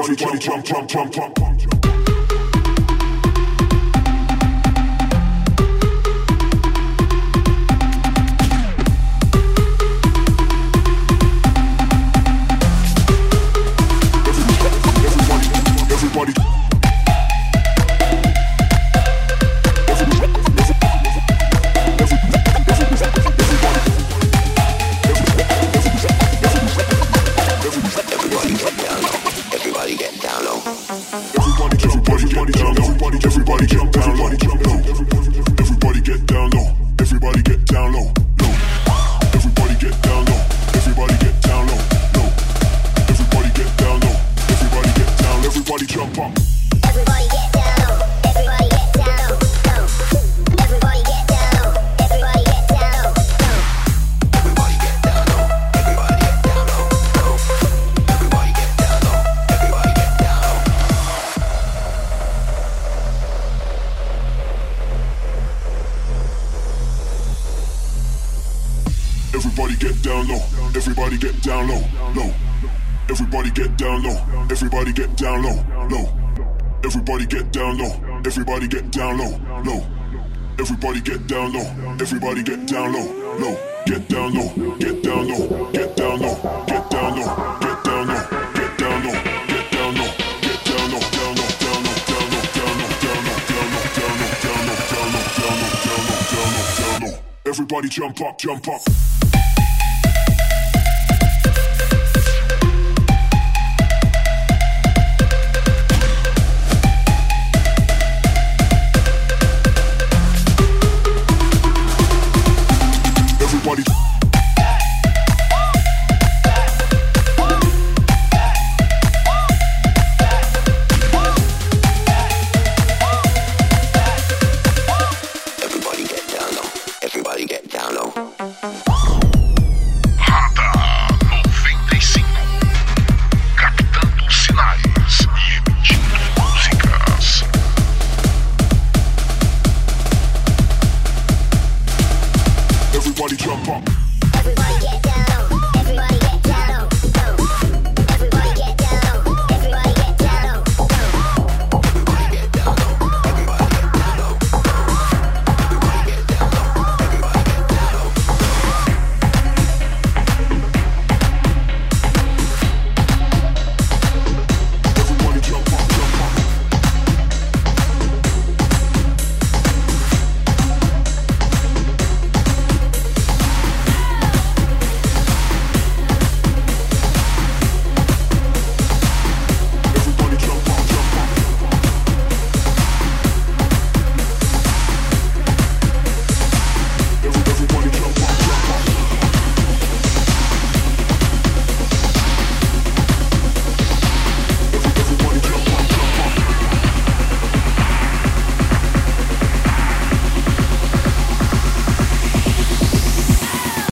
everybody jump, jump, jump, jump. Everybody. Everybody jump down low. Everybody get down low. Everybody get down low. Low. Everybody get down low. Everybody get down low. Low. Everybody get down low. Everybody get down. Everybody jump up. Everybody get down low. Everybody get down low. Low. Everybody get down low. Everybody get down low. Low. Everybody get down low. Everybody get down low. Low. Everybody get down low. Everybody get down low. Everybody get down low. Everybody get down low. Low. Everybody get down low. Everybody get down low. Low. Everybody get down low. Everybody get down low. Low. Everybody get down low. Everybody get down low. Low. Get down low. Get down low. Get down low. Get down low. Get down low. Get down low. Get down low. Get down low. Down low. Down low. Down low. Down low. Down low. Down low. Down low. Down low. Down low. Down low. Down low. Down low. Down low. Everybody jump up. Jump up.